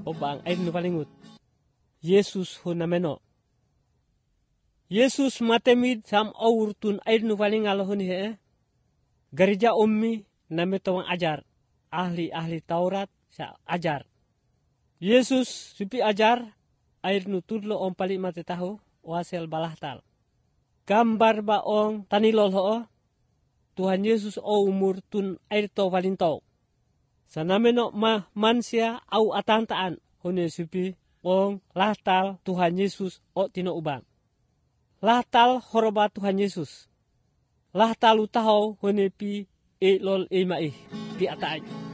obang air nu palingut. Yesus hunameno. Yesus matemid sam awurtun air nu palingalo huni he. Gereja ummi nametawang ajar. Ahli Taurat sa ajar. Yesus supi ajar air nu tudlo om pali mati tahu wasel balahtal. Gambar baong tanilol ho. Tuhan Yesus o umur tun air to palintaw. Sanameno mansya au atantaan hone supi ong lahtal Tuhan Yesus o tinoubang. Lahtal horoba Tuhan Yesus. Lahtal utahaw hone pi lol maih pi ataay.